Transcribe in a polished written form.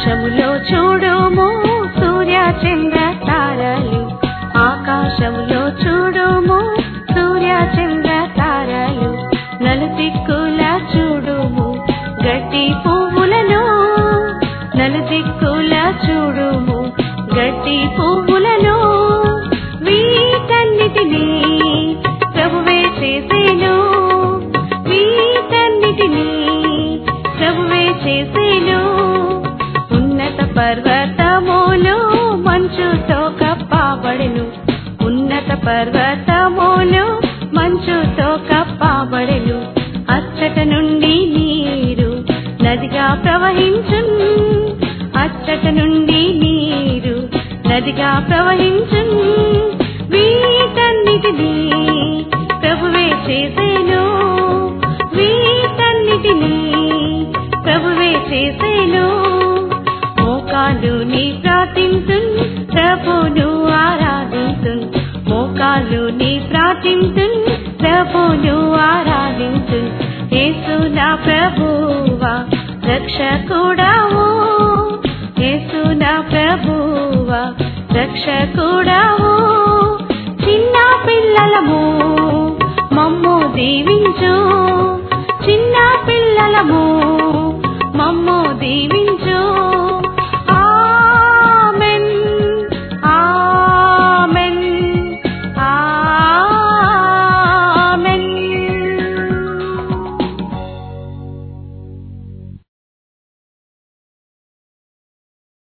ఆకాశములో చూడుము సూర్య చంద్ర తారలు, ఆకాశములో చూడుము సూర్య చంద్ర తారలు, నలుదిక్కుల చూడుము గడ్డి పువ్వులను, నలుదిక్కుల చూడుము గడ్డి పువ్వులను, వీటన్నిటినీ ప్రభువే చేసేను, వీటన్నిటినీ ప్రభువే చేసేను. ఉన్నత పర్వతములు మంచుతో కప్పబడెను, ఉన్నత పర్వతములు మంచుతో కప్పబడెను, అచ్చట నుండి నీరు నదిగా ప్రవహించున్, అచ్చట నుండి నీరు నదిగా ప్రవహించున్, వీటన్నిటినీ ప్రభువే చేసేను, వీటన్నిటినీ ప్రభువే చేసేను. మోకాలు నీ ప్రార్థించున్ ప్రభును ఆరాధించున్, మోకాలు నీ ప్రార్థించున్ ప్రభును ఆరాధించున్. యేసు నా ప్రభువా రక్షకుడావు, యేసు నా ప్రభువా రక్షకుడావు. చిన్న పిల్లలము మమ్ము దీవించు,